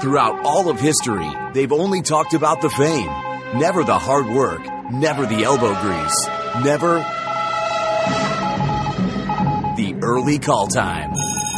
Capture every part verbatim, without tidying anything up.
Throughout all of history, they've only talked about the fame, never the hard work, never the elbow grease, never the early call time.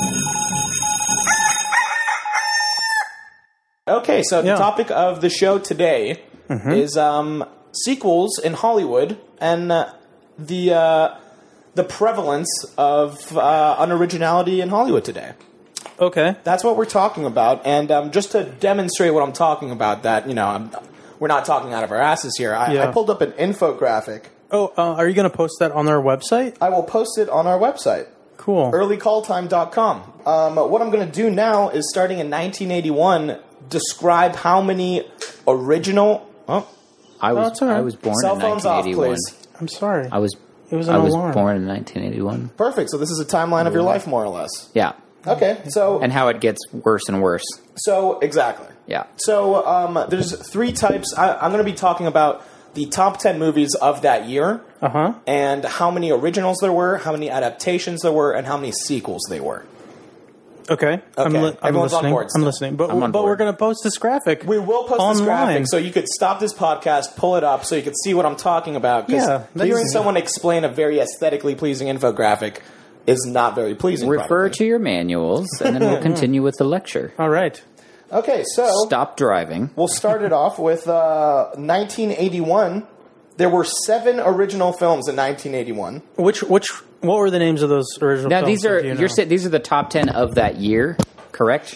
Okay, so the Yeah. topic of the show today Mm-hmm. is um, sequels in Hollywood and uh, the uh, the prevalence of uh, unoriginality in Hollywood today. Okay. That's what we're talking about, and um, just to demonstrate what I'm talking about, that you know, I'm, we're not talking out of our asses here. I, Yeah. I pulled up an infographic. Oh, uh, are you going to post that on our website? I will post it on our website. Cool. early call time dot com. Um, what I'm going to do now is, starting in nineteen eighty-one, describe how many original... Oh, I was that's all right. I was born cell in phones off, nineteen eighty-one. please. I'm sorry. I was It was an I was alarm. born in nineteen eighty-one. Perfect. So this is a timeline of your life, more or less. Yeah, Okay, so... and how it gets worse and worse. So, exactly. Yeah. So, um, there's three types. I, I'm going to be talking about the top ten movies of that year, Uh-huh. and how many originals there were, how many adaptations there were, and how many sequels they were. Okay. I'm, Okay. li- I'm Everyone's on listening. board I'm still. listening. But, I'm on but we're board. going to post this graphic. We will post this online. graphic, so you could stop this podcast, pull it up, so you could see what I'm talking about. 'cause Yeah, that's- hearing someone explain a very aesthetically pleasing infographic is not very pleasing. Refer probably. to your manuals, and then we'll continue with the lecture. All right. Okay, so Stop driving. we'll start it off with uh, nineteen eighty-one. There were seven original films in nineteen eighty-one. Which, which, what were the names of those original Now films? these are do you know? you're saying these are the top ten of that year, correct?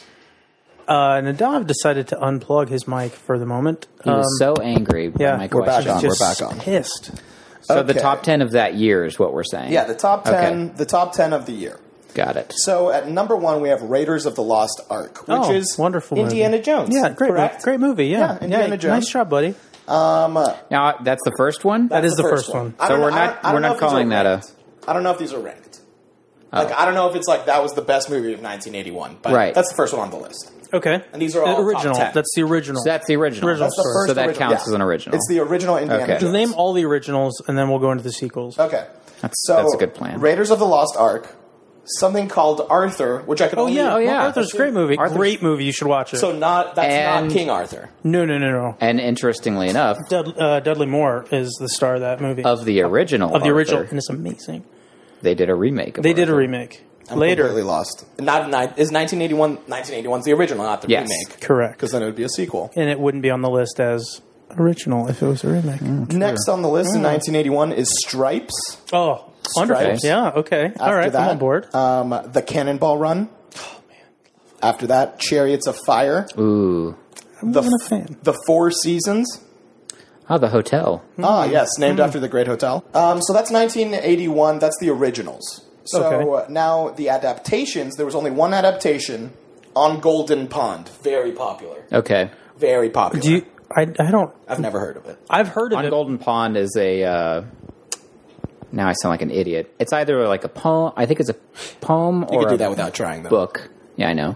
Uh, Nadav decided to unplug his mic for the moment. He was so angry. by Yeah, my we're back question. on. Just We're back on. pissed. So the Okay. top ten of that year is what we're saying. Yeah, the top ten. Okay. The top ten of the year. Got it. So at number one, we have Raiders of the Lost Ark, which Oh, is wonderful Indiana movie. Jones. Yeah, great, correct? movie. Great movie. Yeah, Yeah, Indiana yeah, Jones. Nice job, buddy. Um, uh, Now that's the first one. That is the the first one. I So don't we're know- I not- don't- I don't we're know not if these are calling that a- ranked. I don't know if these are ranked. Like, I don't know if it's like that was the best movie of nineteen eighty-one, but Right. that's the first one on the list. Okay. And these are all the top original. ten. That's the original. So that's the original. Original That's the story. first So that original- counts yeah. as an original. It's the original Indiana Okay. Jones. Name all the originals, and then we'll go into the sequels. Okay. That's So, that's a good plan. Raiders of the Lost Ark, something called Arthur, which I could Oh only... yeah, Oh, yeah. Well, Arthur's a great movie. Arthur's- Great movie. You should watch it. So not that's And- not King Arthur. no, no, no, no. And interestingly enough, Dud, uh, Dudley Moore is the star of that movie. of the original, Of the original, Arthur, and it's amazing. they did a remake. Of They did a Arthur. remake I'm later. completely lost. Not ni- is nineteen eighty-one. nineteen eighty-one is the original, not the Yes. remake. Correct. Because then it would be a sequel. And it wouldn't be on the list as original if it was a remake. Next on the list in nineteen eighty-one is Stripes. Oh, wonderful. Stripes. Yeah, okay. All After right, that, I'm on board. Um, the Cannonball Run. Oh, man. After that, Chariots of Fire. Ooh, I'm The, not a f- fan. the Four Seasons. oh, the hotel. Ah, yes, named after the Great Hotel. Um, so that's nineteen eighty-one. That's the originals. So Okay. uh, now the adaptations. There was only one adaptation on Golden Pond. Very popular. Okay, Very popular. Do you? I, I don't. I've never heard of it. I've heard of on it. Golden Pond is a. Uh, now I sound like an idiot. It's either like a poem. I think it's a poem You or could do a that without trying, though. book. Yeah, I know.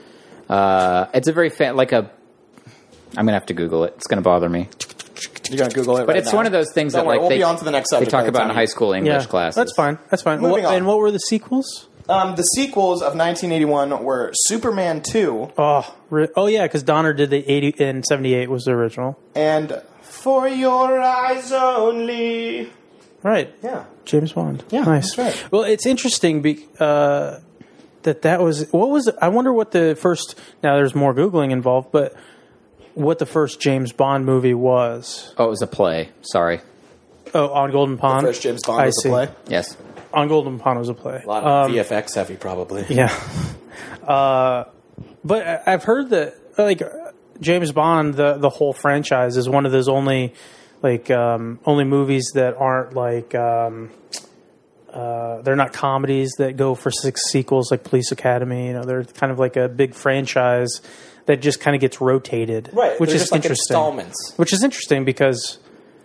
Uh, it's a very fan like a. I'm gonna have to Google it. It's gonna bother me. You're gonna Google it, But right it's now. one of those things Don't that worry, like we'll they be on to the next they subject. talk by the about in time high you- school English Yeah, classes. that's fine. That's fine. Moving What- on. And what were the sequels? Um, the sequels of nineteen eighty-one were Superman two Oh, re- oh yeah, because Donner did the eighty and seventy-eight was the original. and For Your Eyes Only. Right. Yeah. James Bond. Yeah, nice. that's right. Well, it's interesting be, uh, that that was what was. I wonder what the first. Now there's more googling involved, but what the first James Bond movie was? Oh, it was a play. Sorry. Oh, on Golden Pond. First James Bond I was see. a play. Yes. On Golden Pond was a play. A lot of Um, V F X heavy, probably. Yeah. Uh, but I- I've heard that like James Bond, the the whole franchise is one of those only like um, only movies that aren't like um, uh, they're not comedies that go for six sequels like Police Academy. You know, they're kind of like a big franchise that just kind of gets rotated, Right. Which They're is just like interesting. installments. Which is interesting because.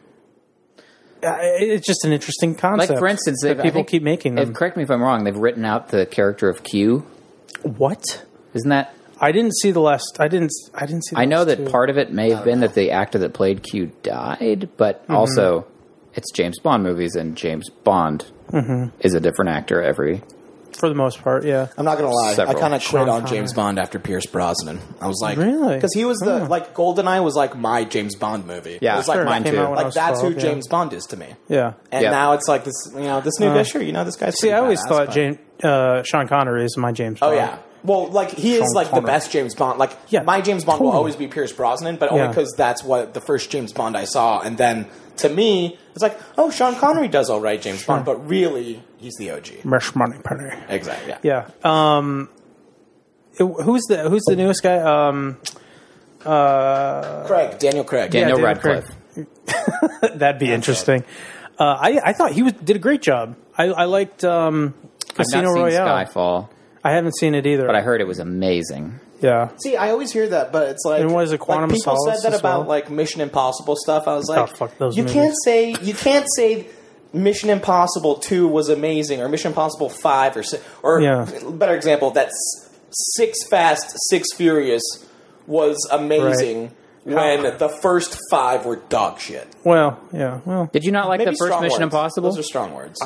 uh, It's just an interesting concept. Like for instance, that I people think- keep making them. If, correct me if I'm wrong. They've written out the character of Q. What? Isn't that? I didn't see the last. I didn't. I didn't see. The I know last that two. part of it may have been that the actor that played Q died, but Mm-hmm. also it's James Bond movies, and James Bond Mm-hmm. is a different actor every for the most part, yeah. I'm not gonna lie. Several. I kind of quit Sean on Connery. James Bond after Pierce Brosnan. I was like, Really? because he was the Oh. like GoldenEye was like my James Bond movie. Yeah, it was like sure, mine that too. came out when I Like was that's who twelve, yeah. James Bond is to me. Yeah. And Yeah. now it's like this, you know, this new Uh, guy. Sure, you know, this guy's. See, pretty I always badass, thought but- James, uh, Sean Connery is my James Oh Bond. yeah. Well, like he is Sean like the Connery. best James Bond. Like Yeah, my James Bond will totally. always be Pierce Brosnan, but only Yeah. because that's what the first James Bond I saw. And then to me, it's like, oh, Sean Connery does all right, James Bond, but really, he's the O G. Fresh money, penny. Exactly. Yeah. Yeah. Um, it- who's the Who's the newest guy? Um, uh, Craig, Daniel Craig. Daniel Daniel Radcliffe. that'd be interesting. Uh, I I thought he was, did a great job. I, I liked um, I've Casino not seen Royale. Skyfall, I haven't seen it either. but I heard it was amazing. yeah. See, I always hear that, but it's like, And what is it, Quantum like people of Solace said that as about well? like Mission Impossible stuff. I was like, Oh, fuck those you movies. can't say you can't say Mission Impossible Two was amazing or Mission Impossible Five or si- or Yeah. better example that S- Six Fast, Six Furious was amazing when the first five were dog shit. Well, yeah. Well, Did you not like Maybe the first strong Mission words. Impossible? Those are strong words.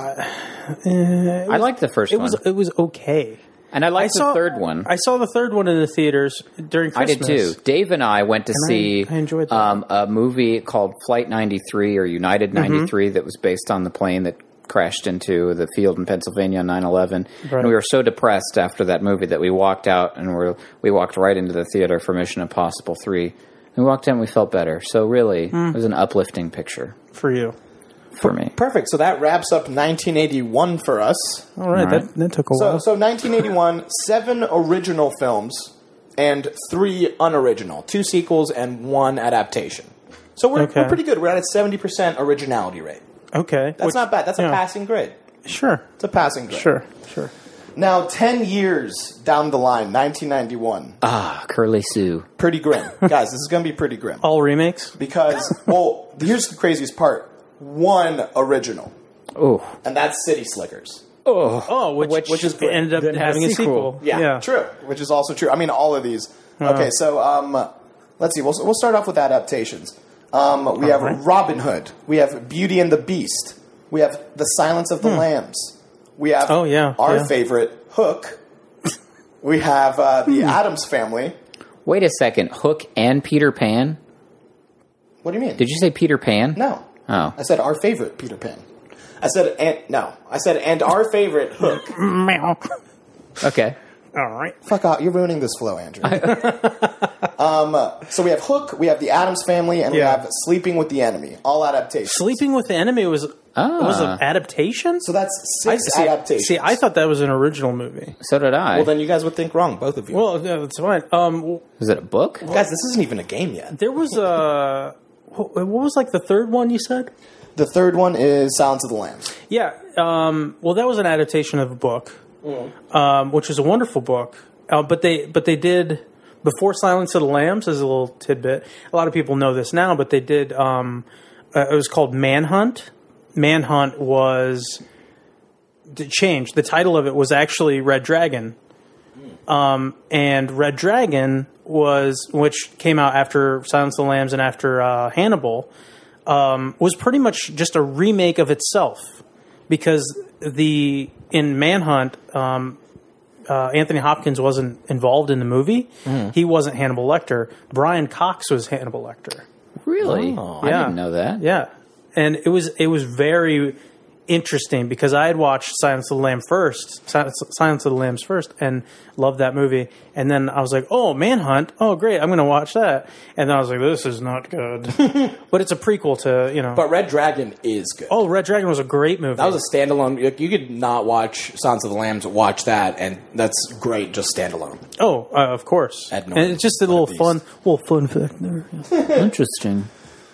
I liked the first it one, was it was okay. and I liked I saw the third one. I saw the third one in the theaters during I Christmas. did too. Dave and I went to And I- see I enjoyed that. um, a movie called Flight ninety-three or United ninety-three Mm-hmm. that was based on the plane that crashed into the field in Pennsylvania on nine eleven. Right. And we were so depressed after that movie that we walked out and we're, we walked right into the theater for Mission Impossible three. We walked in and we felt better. So really, Hmm. it was an uplifting picture For you. for me. Perfect. So that wraps up nineteen eighty-one for us. All right. All right. That, that took a So, while. so nineteen eighty-one, seven original films and three unoriginal, two sequels and one adaptation. So we're, Okay. we're pretty good. We're at a seventy percent originality rate. okay. That's Which- not bad. That's yeah. a passing grade. Sure. It's a passing grade. Sure. Sure. Now, ten years down the line, nineteen ninety-one, Ah, Curly Sue. pretty grim. Guys, this is going to be pretty grim. All remakes? Because, well, here's the craziest part. One original, Oh, and that's City Slickers. Oh, which, Which- which is great. ended up Then had a having a sequel. sequel. Yeah, true. Which is also true. I mean, all of these. Okay, so um, let's see. We'll we'll start off with adaptations. Um, we have right. Robin Hood. We have Beauty and the Beast. We have The Silence of the Lambs. We have Oh, yeah, our yeah. favorite Hook. We have uh, the Addams Family. wait a second. Hook and Peter Pan? What do you mean? Did you say Peter Pan? No. Oh. I said our favorite Peter Pan. I said and no. I said and our favorite Hook. Meow. Okay. All right. Fuck off! You're ruining this flow, Andrew. um, so we have Hook, we have the Addams Family, and we Yeah. have Sleeping with the Enemy. All adaptations. Sleeping with the Enemy was Ah. was an adaptation? So that's I, six see, adaptations. see, I thought that was an original movie. So did I. Well, then you guys would think wrong, both of you. Well, yeah, that's fine. Um, Was it a book? guys, this isn't even a game yet. there was a what what was like the third one you said? The third one is Silence of the Lambs. Yeah. Um, well, that was an adaptation of a book, um, which was a wonderful book. Uh, but they but they did before Silence of the Lambs as a little tidbit. A lot of people know this now, but they did. Um, uh, it was called Manhunt. Manhunt was d- changed. The title of it was actually Red Dragon, um, and Red Dragon was which came out after Silence of the Lambs and after uh, Hannibal. Um, was pretty much just a remake of itself because the in Manhunt, um, uh, Anthony Hopkins wasn't involved in the movie. He wasn't Hannibal Lecter. Brian Cox was Hannibal Lecter. Really? Oh. I Yeah. didn't know that. Yeah, and it was it was very interesting because I had watched Silence of the Lamb first, Silence Silence of the Lambs first, and loved that movie. And then I was like, "Oh, Manhunt! Oh, great! I'm going to watch that." And then I was like, "This is not good," but it's a prequel to you know. But Red Dragon is good. oh, Red Dragon was a great movie. That was a standalone. You you could not watch Silence of the Lambs, watch that, and that's great, just standalone. oh, uh, of course. Ad And nauseam. it's just a What a little beast. fun, little fun fact there. Yeah. Interesting.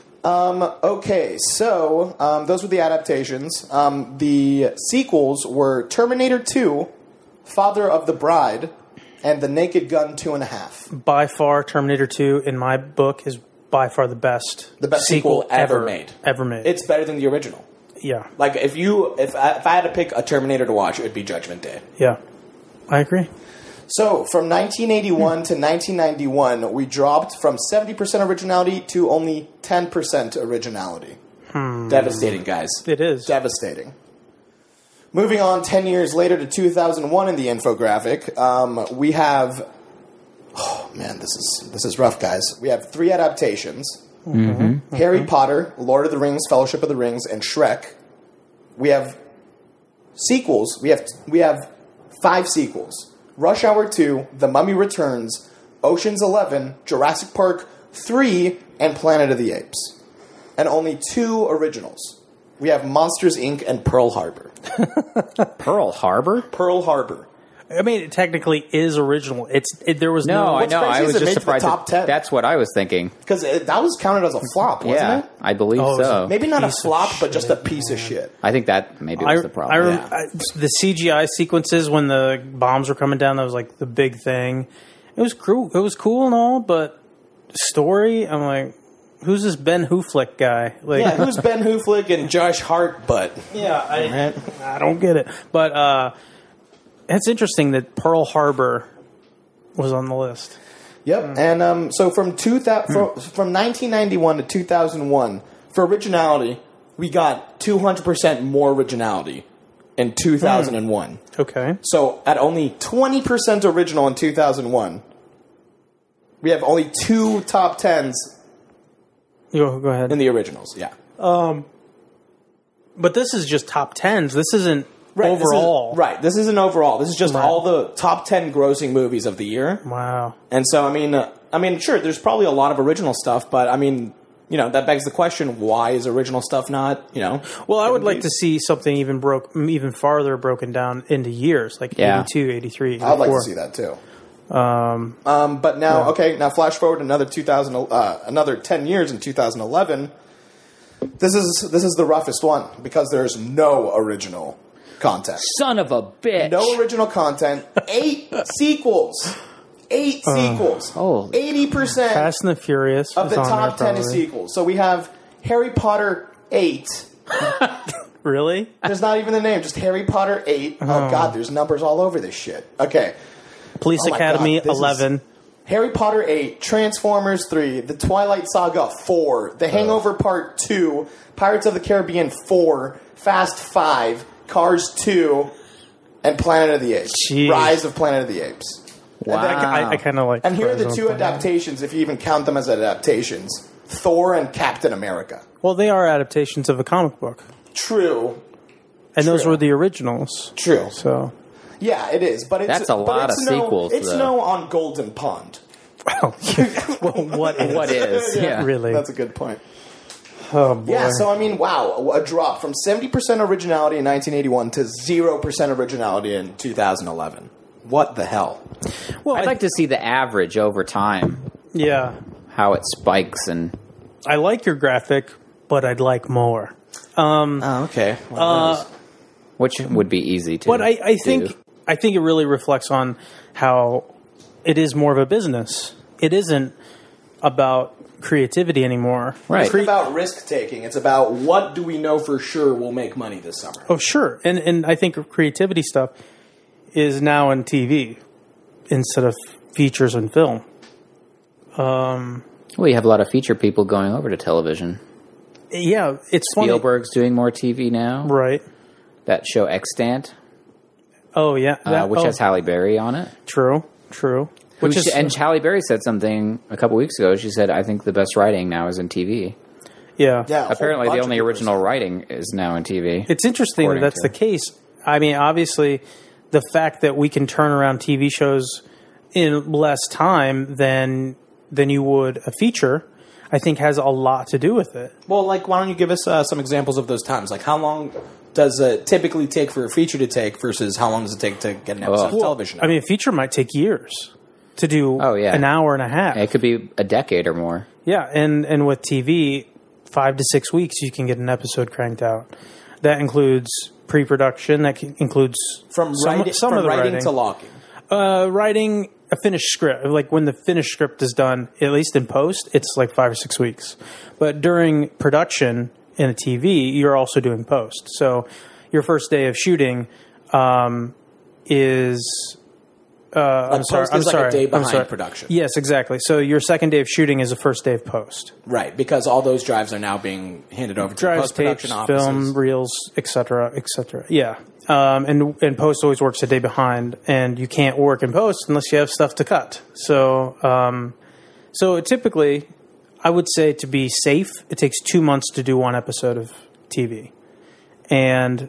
Okay, so um, those were the adaptations. Um, the sequels were Terminator two, Father of the Bride, and The Naked Gun two and a half. By far, Terminator two in my book is by far the best, The best sequel ever made. Ever made. It's better than the original. yeah, Like if you if I, if I had to pick a Terminator to watch, it would be Judgment Day. yeah. I agree. So from nineteen eighty-one to nineteen ninety-one, we dropped from seventy percent originality to only ten percent originality. Devastating, guys. It is. Devastating. Moving on ten years later to two thousand one in the infographic, um, we have... Oh, man, this is this is rough, guys. We have three adaptations. Mm-hmm. Harry Mm-hmm. Potter, Lord of the Rings, Fellowship of the Rings, and Shrek. We have sequels. We have we have five sequels. Rush Hour two, The Mummy Returns, Ocean's Eleven, Jurassic Park three, and Planet of the Apes. And only two originals. We have Monsters, Incorporated and Pearl Harbor. Pearl Harbor? Pearl Harbor. I mean, it technically is original. It's it, there was No, no. I know. crazy I is was it just made the surprised. top that- ten. That's what I was thinking. Because that was counted as a flop, wasn't Yeah, it? I believe Oh, so. Maybe not a Piece of flop, but shit, just a piece of shit. I think that maybe I, was the problem. I, rem- Yeah. I, the C G I sequences when the bombs were coming down, that was like the big thing. It was cool. It was cool and all, but story, I'm like, who's this Ben Hooflick guy? Like, Yeah, who's Ben Hooflick and Josh Hart, but... yeah, I, Right. I don't get it. But uh, it's interesting that Pearl Harbor was on the list. Yep, and um, so from two thousand, from, from nineteen ninety-one to two thousand one, for originality, we got two hundred percent more originality in two thousand one. Okay. So at only twenty percent original in two thousand one, we have only two top tens Go, go ahead. in the originals, yeah. But this is just top tens. This isn't Right, this is- overall. right, this isn't overall. This is just Right. all the top ten grossing movies of the year. Wow. And so, I mean, uh, I mean, sure, there's probably a lot of original stuff, but I mean, you know, that begs the question: why is original stuff not, you know? Well, I would like be- to see something even broke, even farther broken down into years, like Yeah. eighty-two, eighty-three, eighty-four. I'd like to see that too. Um, um, but now, okay, now flash forward another two thousand, uh, another ten years in two thousand eleven. This is this is the roughest one because there's no original content. Son of a bitch. No original content. Eight sequels. Eight sequels. holy Eighty percent Fast and the Furious of is the on top there, ten is probably. sequels. So we have Harry Potter eight. Really? There's not even the name, just Harry Potter eight. Oh, God, there's numbers all over this shit. Okay. Police Oh my Academy God, this is- eleven. Harry Potter eight, Transformers three, The Twilight Saga four, The Hangover Part two, Pirates of the Caribbean four, Fast five, Cars two, and Planet of the Apes. Jeez. Rise of Planet of the Apes. Wow. And, then- I, I kind of like. and here are the Frozen two Planet. adaptations, if you even count them as adaptations. Thor and Captain America. Well, they are adaptations of a comic book, True. and those True. were the originals. True. So, Yeah, it is. But it's, That's a but lot it's of no, sequels, It's though. no on Golden Pond. well, what is What is? Yeah. really? That's a good point. Oh boy. Yeah, so I mean, wow, a drop from seventy percent originality in nineteen eighty-one to zero percent originality in two thousand eleven. What the hell? well, I'd I, like to see the average over time, yeah, how it spikes and I like your graphic, but I'd like more. Oh, okay. Uh, which would be easy to. But I, I do. think I think it really reflects on how it is more of a business. It isn't about creativity anymore. Right. It's about risk taking. It's about what do we know for sure will make money this summer. Oh, sure. And and I think creativity stuff is now in T V instead of features and film. Well, you have a lot of feature people going over to television. Yeah, it's funny. Spielberg's doing more T V now. Right. That show Extant, Oh, yeah. uh, That- which oh, has Halle Berry on it. True, true. Which Who is she- and Halle Berry said something a couple weeks ago. She said, "I think the best writing now is in T V." yeah. Yeah, a whole Apparently, bunch the of only people original are- writing is now in T V. It's interesting that According that's to- the case. I mean, obviously, the fact that we can turn around T V shows in less time than than you would a feature, I think, has a lot to do with it. Well, like, why don't you give us uh, some examples of those times? Like, how long does it typically take for a feature to take versus how long does it take to get an episode of Well, television? I mean, a feature might take years to do. Oh, yeah. an hour and a half. It could be a decade or more. Yeah, and and with T V, five to six weeks you can get an episode cranked out. That includes pre-production. That c- includes from some, writing, some from of the writing, writing to logging. Uh, writing a finished script, like when the finished script is done, at least in post, it's like five or six weeks. But during production in a T V, you're also doing post. So your first day of shooting um, is. Uh, I'm Like, sorry. post I'm is like a sorry. day I'm behind sorry. production. Yes, exactly. So your second day of shooting is the first day of post. Right, because all those drives are now being handed over to Drives, post-production tapes, offices. film, reels, et cetera, et cetera. Yeah. Um, and and post always works a day behind, and you can't work in post unless you have stuff to cut. So, um, so typically, I would say to be safe, it takes two months to do one episode of T V, and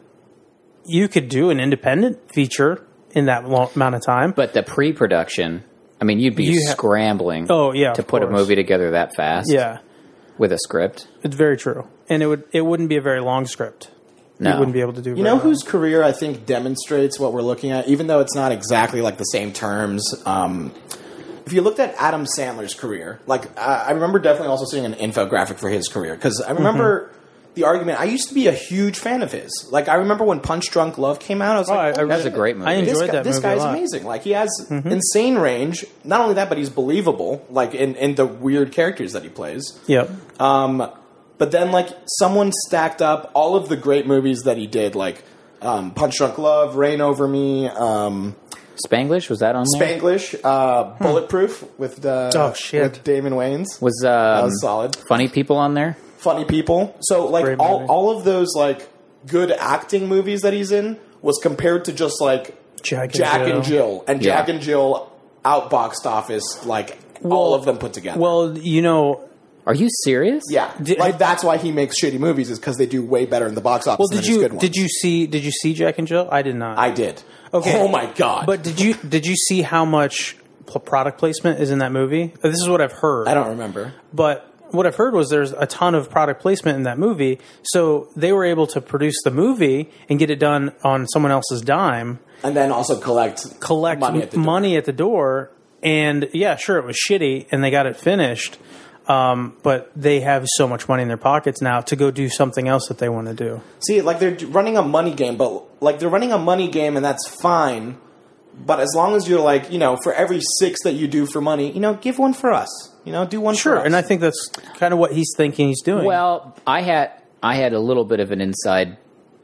you could do an independent feature in that long amount of time. But the pre-production, I mean, you'd be You ha- scrambling. Oh, yeah, to of put a course. movie together that fast. Yeah, with a script. it's very true, and it would it wouldn't be a very long script. No. You wouldn't be able to do. You very know well. whose career I think demonstrates what we're looking at, even though it's not exactly like the same terms. Um, if you looked at Adam Sandler's career, like I, I remember definitely also seeing an infographic for his career because I remember Mm-hmm. the argument. I used to be a huge fan of his. Like I remember when Punch Drunk Love came out, I was Oh, like, I- I oh, That's a shit. great movie. I enjoyed This, guy, that this movie a guy's lot. amazing. Like he has insane range. Not only that, but he's believable. Like in, in the weird characters that he plays. Yep. Um, but then, like, someone stacked up all of the great movies that he did, like um, Punch Drunk Love, Reign Over Me, um, Spanglish, was that on there? Spanglish, uh, Bulletproof with uh, Oh, shit. with Damon Wayans. Was, um, was solid. Funny People on there? Funny People. So, like, Great all movie. all of those like good acting movies that he's in was compared to just like Jack and Jack Jill. and Jill, and Jack Yeah. and Jill outboxed office like all Well- of them put together. Well, you know, Are you serious? yeah, Did- like that's why he makes shitty movies is because they do way better in the box office. well, than did his you good ones. did you see did you see Jack and Jill? I did not. I did. Okay. Oh my god. But did you did you see how much pl- product placement is in that movie? This is what I've heard. I don't remember. But what I've heard was there's a ton of product placement in that movie. So they were able to produce the movie and get it done on someone else's dime, And then also collect collect money at the door. money at the door. And yeah, sure, it was shitty and they got it finished. Um, but they have so much money in their pockets now to go do something else that they want to do. See, like they're running a money game, but like they're running a money game, and that's fine. But as long as you're like, you know, for every six that you do for money, you know, give one for us. You know, do one Sure, for us. and I think that's kind of what he's thinking he's doing. Well, I had I had a little bit of an inside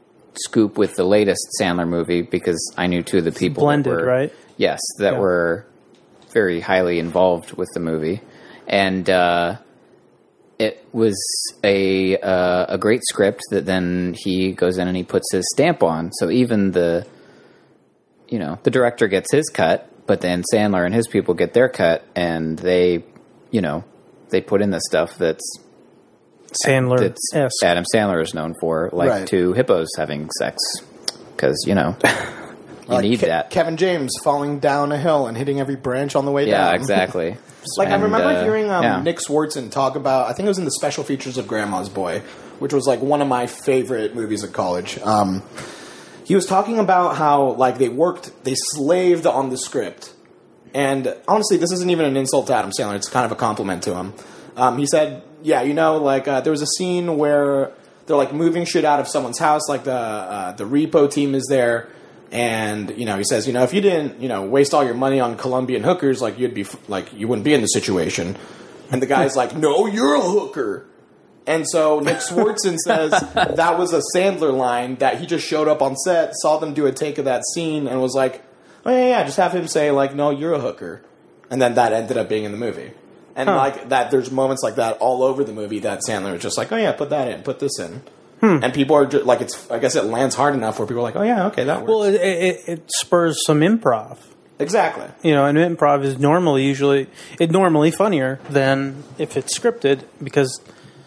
scoop with the latest Sandler movie because I knew two of the people Blended, that were, right? Yes, that Yeah. were very highly involved with the movie, and uh, it was a uh, a great script that then he goes in and he puts his stamp on. So even the you know the director gets his cut, but then Sandler and his people get their cut, and they you know they put in the stuff that's Sandler. that's Yes. Adam Sandler is known for, like Right. two hippos having sex, because you know you Like need Ke- that. Kevin James falling down a hill and hitting every branch on the way Yeah, down. exactly. Like I And, remember uh, hearing um, yeah. Nick Swartzen talk about. I think it was in the special features of Grandma's Boy, which was like one of my favorite movies at college. Um, he was talking about how like they worked, they slaved on the script, and honestly, this isn't even an insult to Adam Sandler. It's kind of a compliment to him. Um, he said, "Yeah, you know, like uh, there was a scene where they're like moving shit out of someone's house, like the uh, the repo team is there." And, you know, he says, you know, if you didn't, you know, waste all your money on Colombian hookers, like, you'd be, f- like, you wouldn't be in the situation. And the guy's like, no, you're a hooker. And so Nick Swartzen says that was a Sandler line that he just showed up on set, saw them do a take of that scene, and was like, oh, yeah, yeah, just have him say, like, no, you're a hooker. And then that ended up being in the movie. And, Huh. like, that, there's moments like that all over the movie that Sandler was just like, oh, yeah, put that in, put this in. And people are just, like, it's, I guess it lands hard enough where people are like, oh, yeah, okay, that works. Well, it, it, it spurs some improv. Exactly. You know, and improv is normally usually it normally funnier than if it's scripted because.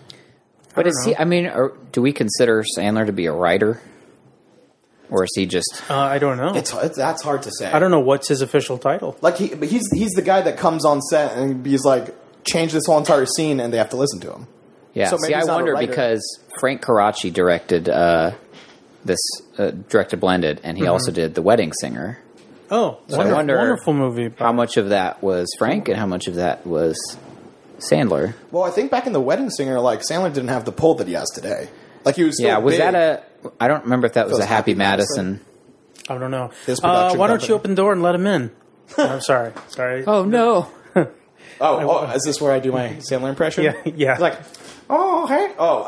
But is he? I mean, or, do we consider Sandler to be a writer, or is he just? Uh, I don't know. It's, it's that's hard to say. I don't know what's his official title. Like he, but he's he's the guy that comes on set and he's like, change this whole entire scene, and they have to listen to him. Yeah. So See, maybe I he's not a wonder writer. because Frank Karachi directed uh, this, uh, directed Blended, and he also did The Wedding Singer. Oh, I wonderful, wonder wonderful movie. How much of that was Frank, and how much of that was Sandler? Well, I think back in The Wedding Singer, like Sandler didn't have the pull that he has today. Like he was. Still Yeah. Was big. that a? I don't remember if that was was a Happy Happy Madison. Madison. I don't know. His Uh, production why don't company. you open the door and let him in? I'm sorry. Sorry. Oh no. Oh, oh, is this where I do my Sandler impression? Yeah, yeah. It's like, oh, hey, oh,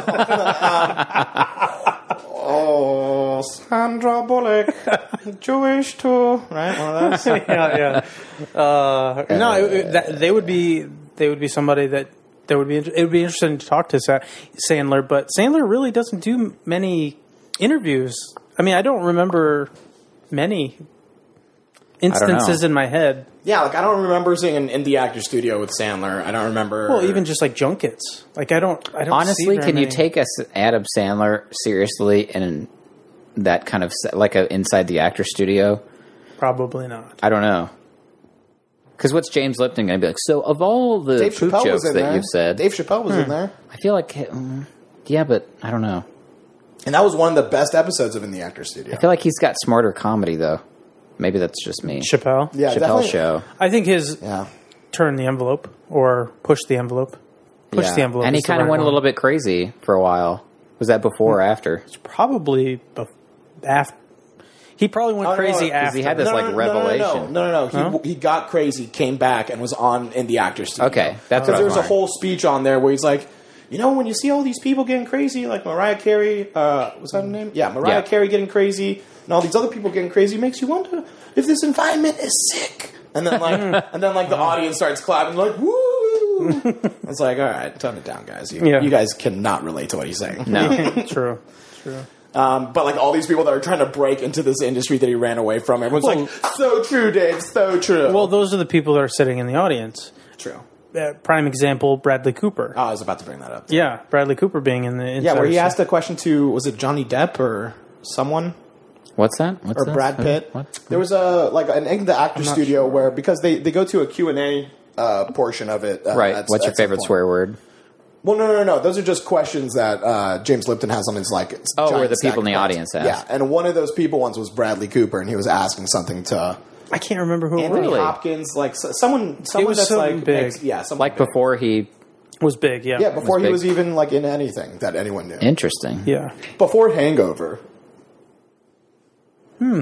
uh, um, oh, Sandra Bullock, Jewish too, right? One of those. yeah, yeah. Uh, no, it, it- that, they would be they would be somebody that that would be it would be interesting to talk to Sa- Sandler, but Sandler really doesn't do many interviews. I mean, I don't remember many instances know. in my head. Yeah, like I don't remember seeing an indie actor studio with Sandler. I don't remember. Well, even just like junkets. Like I don't. I don't. Honestly, see very can you many. take us Adam Sandler seriously in that kind of se- like a inside the actor studio? Probably not. I don't know. Because what's James Lipton going to be like? So of all the Dave poop Chappelle jokes was in that there. you've said, Dave Chappelle was Hmm. in there, I feel like mm, yeah, but I don't know. and that was one of the best episodes of In the Actor Studio. I feel like he's got smarter comedy though. Maybe that's just me. Chappelle. Yeah, Chappelle definitely. show. I think his Yeah, turn the envelope or push the envelope. Push Yeah. the envelope. And he is the kind of right went a one. little bit crazy for a while. Was that before or after? Probably after. He probably went Oh, no, crazy no, 'cause after. he had this, no, like, no, no, revelation. No, no, no, no. no. No? He, he got crazy, came back, and was on In the Actor Studio. Okay, that's what because I there was was a wondering. whole speech on there where he's like, you know, when you see all these people getting crazy, like Mariah Carey, uh, was that her name? Yeah, Mariah Yeah. Carey getting crazy, and all these other people getting crazy, makes you wonder if this environment is sick. And then like, and then like the audience starts clapping, like, woo! It's like, all right, tone it down, guys. You, Yeah. you guys cannot relate to what he's saying. No. True. True. Um, but like all these people that are trying to break into this industry that he ran away from, everyone's like, so true, Dave, so true. Well, those are the people that are sitting in the audience. true. Uh, prime example, Bradley Cooper. Oh, I was about to bring that up. Yeah, Bradley Cooper being in the Yeah, where he entire- asked a question to, was it Johnny Depp or someone? What's that? What's Or that? Brad Pitt? What? There was a, like, an in the actor not studio sure. where, because they, they go to a Q and A uh, portion of it. Uh, Right. at- What's your at some favorite point. swear word? Well, no, no, no, no. Those are just questions that uh, James Lipton has on his, like, Oh, giant where the stack people in of the cards. audience ask. Yeah, and one of those people once was Bradley Cooper, and he was asking something to I can't remember who it Anthony was. Really? Hopkins, like, s- someone, someone was that's, something like, big. ex- yeah, someone Like big. before he. Was big, yeah. Yeah, before was he big. was even, like, in anything that anyone knew. Interesting. Yeah. Before Hangover. Hmm.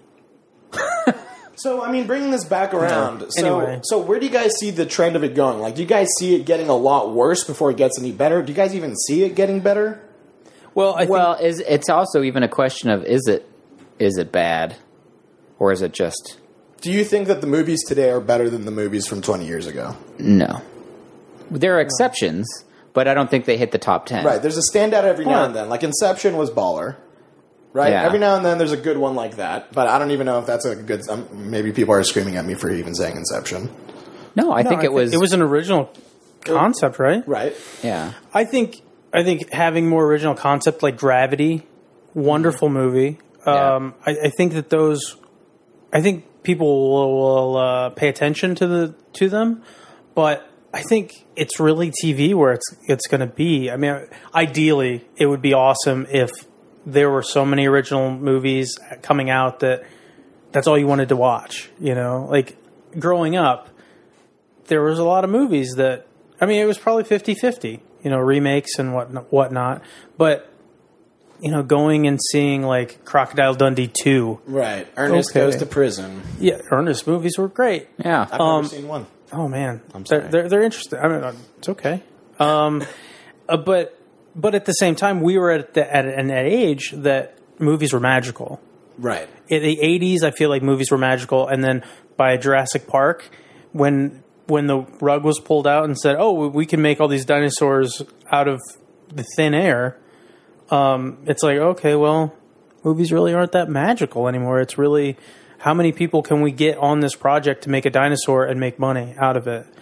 So, I mean, bringing this back around. So, Anyway. so where do you guys see the trend of it going? Like, do you guys see it getting a lot worse before it gets any better? Do you guys even see it getting better? Well, I Well, think is it's also even a question of is it is it bad, or is it just Do you think that the movies today are better than the movies from twenty years ago? no? There are exceptions, but I don't think they hit the top ten. Right. There's a standout every now Well- and then. Like, Inception was baller. Right? Yeah. Every now and then there's a good one like that. But I don't even know if that's a good... Um, maybe people are screaming at me for even saying Inception. No, I no, think I it was. it was an original concept, right? Right? Yeah. I think I think having more original concept like Gravity, wonderful movie. Yeah. Um, I, I think that those, I think people will, will uh, pay attention to the to them, but I think it's really T V where it's it's going to be. I mean, ideally, it would be awesome if there were so many original movies coming out that that's all you wanted to watch. You know, like growing up, there was a lot of movies that, I mean, it was probably fifty-fifty, you know, remakes and what whatnot. But, you know, going and seeing like Crocodile Dundee two. Right. Ernest Okay. Goes to Prison. Yeah, Ernest movies were great. Yeah. I've Um, never seen one. Oh man, I'm they're, sorry. they're they're interesting. I mean, uh, it's okay. Um, uh, but but at the same time, we were at the, at an age that movies were magical. Right. In the eighties, I feel like movies were magical, and then by Jurassic Park, when when the rug was pulled out and said, "Oh, we can make all these dinosaurs out of the thin air," um, it's like, okay, well, movies really aren't that magical anymore. It's really how many people can we get on this project to make a dinosaur and make money out of it?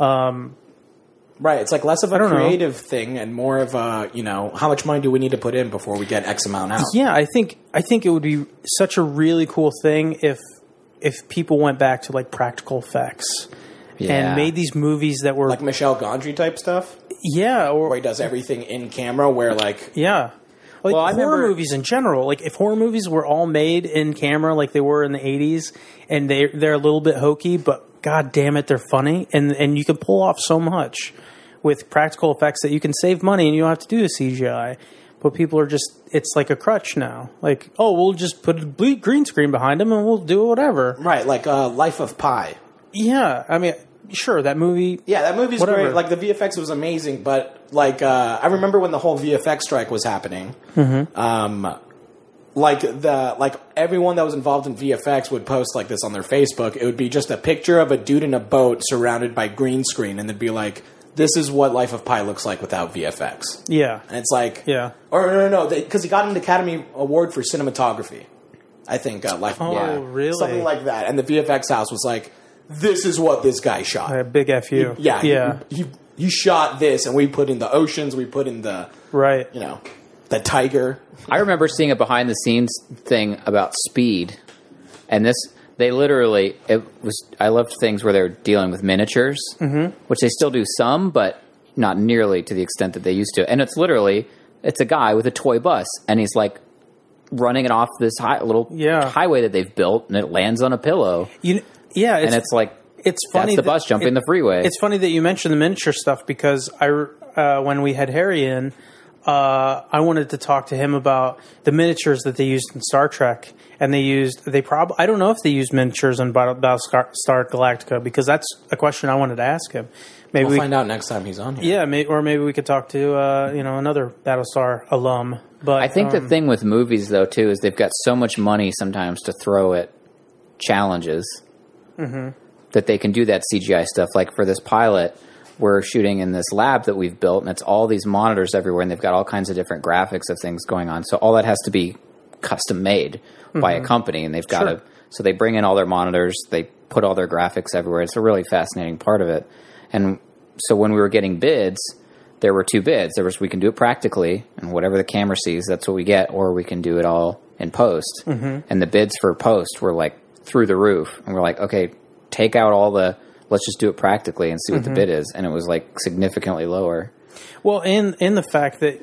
Right. It's like less of a don't know. creative thing and more of a, you know, how much money do we need to put in before we get X amount out? Yeah, I think I think it would be such a really cool thing if if people went back to like practical effects Yeah. and made these movies that were Like Michel Gondry type stuff, yeah, or where he does everything in camera, where like, yeah. Like Well, I horror remember- movies in general. Like if horror movies were all made in camera like they were in the eighties and they they're a little bit hokey, but god damn it, they're funny and and you can pull off so much with practical effects that you can save money and you don't have to do the C G I. But people are just, it's like a crutch now. Like, oh, we'll just put a ble- green screen behind them and we'll do whatever. right, like uh, Life of Pi. Yeah, I mean, sure, that movie. Yeah, that movie's Whatever. great. Like the V F X was amazing, but like uh, I remember when the whole V F X strike was happening. Mm-hmm. Um, like the like everyone that was involved in V F X would post like this on their Facebook. It would be just a picture of a dude in a boat surrounded by green screen, and they'd be like, this is what Life of Pi looks like without V F X. Yeah. And it's like, Yeah. or no, no, no, because he got an Academy Award for cinematography. I think uh, Life of Oh, Pi, really? something like that. And the V F X house was like, this is what this guy shot. A big F U. Yeah, Yeah. He, he, he shot this, and we put in the oceans, we put in the, Right. you know, the tiger. I remember seeing a behind the scenes thing about Speed, and this they literally it was. I loved things where they're dealing with miniatures, mm-hmm. which they still do some, but not nearly to the extent that they used to. And it's literally it's a guy with a toy bus, and he's like running it off this high, little Yeah. highway that they've built, and it lands on a pillow, You, yeah. It's, and it's like it's funny that's the that- bus jumping it- the freeway. It's funny that you mentioned the miniature stuff because I, uh, when we had Harry in, uh, I wanted to talk to him about the miniatures that they used in Star Trek, and they used they probably I don't know if they used miniatures in Battle- Battlestar Galactica because that's a question I wanted to ask him. Maybe We'll we, find out next time he's on here. yeah, may, or maybe we could talk to uh, you know another Battlestar alum. But I think um, the thing with movies, though, too, is they've got so much money sometimes to throw at challenges Mm-hmm. that they can do that C G I stuff. Like for this pilot, we're shooting in this lab that we've built, and it's all these monitors everywhere, and they've got all kinds of different graphics of things going on. So all that has to be custom made by a company, and they've got Sure. to. So they bring in all their monitors, they put all their graphics everywhere. It's a really fascinating part of it. And so when we were getting bids, there were two bids. There was we can do it practically, and whatever the camera sees, that's what we get, or we can do it all in post. Mm-hmm. And the bids for post were like through the roof, and we're like, okay, take out all the. Let's just do it practically and see what Mm-hmm. the bid is. And it was like significantly lower. well, in in the fact that.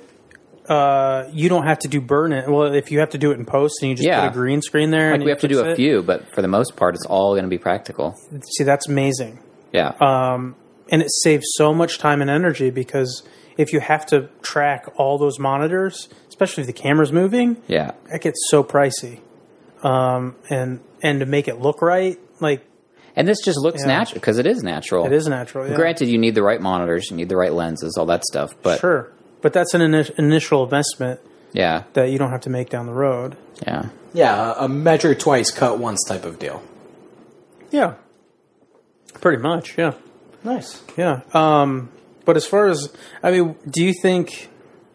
Uh, you don't have to do burn it. Well, if you have to do it in post and you just Yeah. put a green screen there, Like and we you have to do fix a it, few, but for the most part, it's all going to be practical. See, that's amazing. Yeah. Um, and it saves so much time and energy because if you have to track all those monitors, especially if the camera's moving, yeah. that gets so pricey. Um, and and to make it look right, like And this just looks Yeah. natural because it is natural. it is natural. Yeah. Granted, you need the right monitors, you need the right lenses, all that stuff. But Sure, but that's an ini- initial investment yeah, that you don't have to make down the road. yeah. Yeah, a, a measure twice, cut once type of deal. Yeah, pretty much. Yeah, Nice. yeah. Um, but as far as I mean, do you think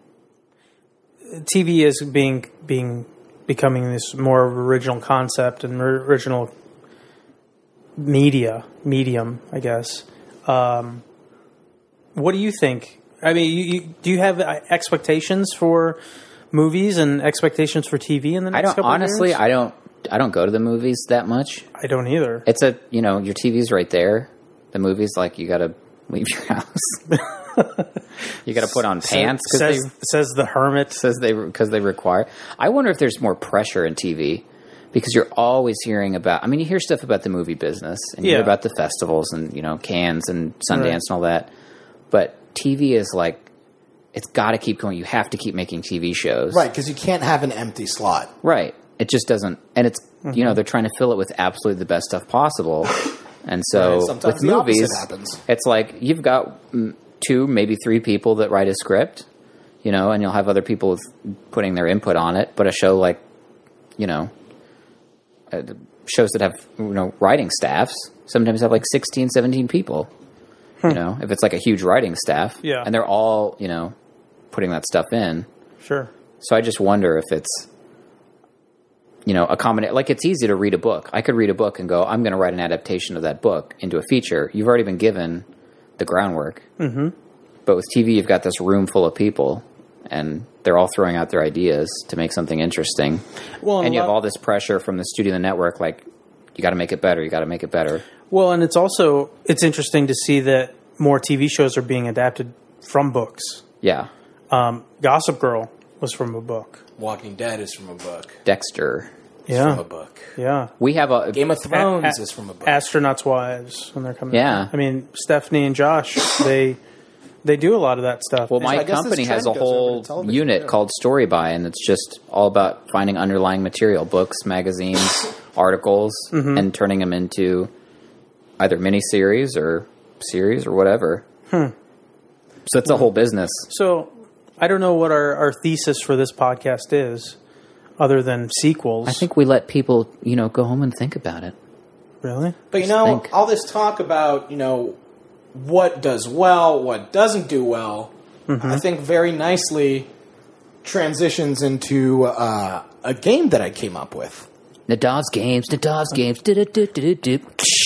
T V is being being becoming this more original concept and original media medium, I guess. Um, what do you think? I mean, you, you, do you have uh, expectations for movies and expectations for T V in the next I don't couple honestly. of years? I don't. I don't go to the movies that much. I don't either. It's a you know your T V's right there. The movies like you got to leave your house. You got to put on pants because says, they says the hermit. says they because they require. I wonder if there's more pressure in T V because you're always hearing about. I mean, you hear stuff about the movie business and you Yeah. hear about the festivals and you know Cannes and Sundance Right. and all that. But T V is like it's got to keep going. You have to keep making T V shows, Right, because you can't have an empty slot. Right. It just doesn't, and it's Mm-hmm. you know they're trying to fill it with absolutely the best stuff possible, and so Right, sometimes with the opposite movies, happens. it's like you've got mm, two, maybe three people that write a script, you know, and you'll have other people with putting their input on it. But a show like, you know, uh, shows that have you know writing staffs sometimes have like sixteen, seventeen people. You know, if it's like a huge writing staff, Yeah. and they're all you know putting that stuff in. Sure. So I just wonder if it's, you know, a combination. Like it's easy to read a book. I could read a book and go, I'm going to write an adaptation of that book into a feature. You've already been given the groundwork. Mm-hmm. But with T V, you've got this room full of people, and they're all throwing out their ideas to make something interesting. Well, And you a have lot- all this pressure from the studio and the network, like, you got to make it better. You got to make it better. Well, and it's also it's interesting to see that more T V shows are being adapted from books. Yeah. Um, Gossip Girl was from a book. Walking Dead is from a book. Dexter. It's Yeah. from a book. Yeah. We have a Game of Thrones A- a- is from a book. Astronauts' Wives when they're coming. Yeah. I mean, Stephanie and Josh, they they do a lot of that stuff. Well, my I guess this company has trend a goes over to whole television, unit too. called Story Buy, and it's just all about finding underlying material, books, magazines, articles, Mm-hmm. and turning them into either miniseries or series or whatever. Hmm. So it's a whole business. So I don't know what our, our thesis for this podcast is, other than sequels. I think we let people, you know, go home and think about it. Really. But you know, think. all this talk about, you know, what does well, what doesn't do well, mm-hmm. I think very nicely transitions into uh, a game that I came up with. Nadav's Games, Nadav's Games. Do-do-do-do-do-do.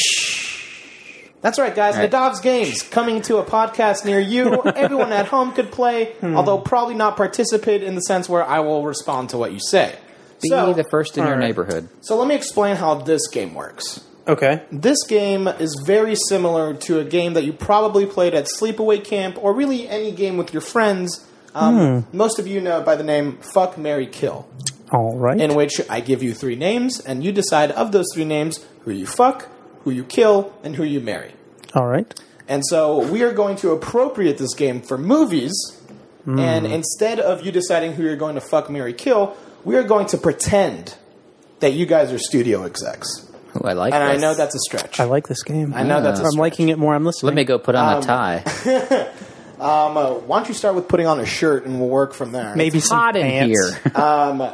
That's right, guys. Right. Nadav's Games, coming to a podcast near you. Everyone at home could play, hmm. although probably not participate in the sense where I will respond to what you say. Be so, the first in your right. neighborhood. So let me explain how this game works. Okay. This game is very similar to a game that you probably played at Sleepaway Camp, or really any game with your friends. Um, hmm. Most of you know it by the name Fuck, Marry, Kill. All right. In which I give you three names, and you decide of those three names who you fuck, who you kill, and who you marry. All right. And so we are going to appropriate this game for movies, mm. and instead of you deciding who you're going to fuck, marry, kill, we are going to pretend that you guys are studio execs. Ooh, I like and this. I know that's a stretch. I like this game. I know that's a I'm stretch. liking it more. I'm listening. Let me go put on um, a tie. um, uh, why don't you start with putting on a shirt, and we'll work from there. Maybe it's some hot pants. in here. um,